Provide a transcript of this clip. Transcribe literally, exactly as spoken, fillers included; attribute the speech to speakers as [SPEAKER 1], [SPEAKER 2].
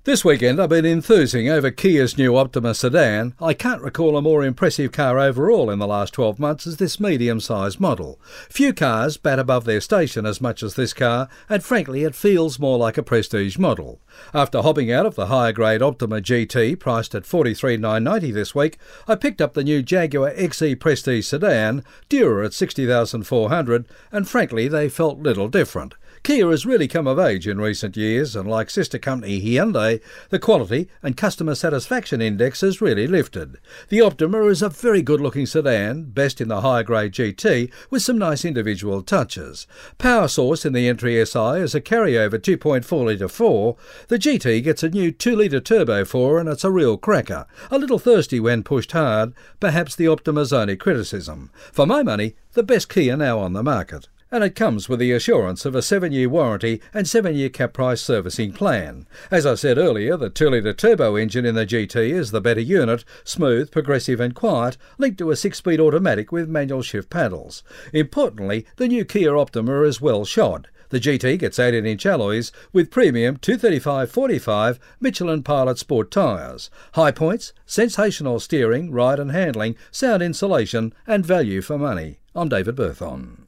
[SPEAKER 1] This weekend I've been enthusing over Kia's new Optima sedan. I can't recall a more impressive car overall in the last twelve months as this medium-sized model. Few cars bat above their station as much as this car, and frankly it feels more like a prestige model. After hopping out of the higher grade Optima G T priced at forty-three thousand nine hundred ninety dollars this week, I picked up the new Jaguar X E Prestige sedan, dearer at sixty thousand four hundred dollars, and frankly they felt little different. Kia has really come of age in recent years, and like sister company Hyundai, the quality and customer satisfaction index has really lifted. The Optima is a very good-looking sedan, best in the higher-grade G T, with some nice individual touches. Power source in the entry S I is a carryover two point four litre four. The G T gets a new two litre turbo four, and it's a real cracker. A little thirsty when pushed hard, perhaps the Optima's only criticism. For my money, the best Kia now on the market. And it comes with the assurance of a seven-year warranty and seven-year cap price servicing plan. As I said earlier, the two litre turbo engine in the G T is the better unit, smooth, progressive and quiet, linked to a six-speed automatic with manual shift paddles. Importantly, the new Kia Optima is well shod. The G T gets eighteen inch alloys with premium two thirty-five forty-five Michelin Pilot Sport tyres. High points, sensational steering, ride and handling, sound insulation and value for money. I'm David Berthon.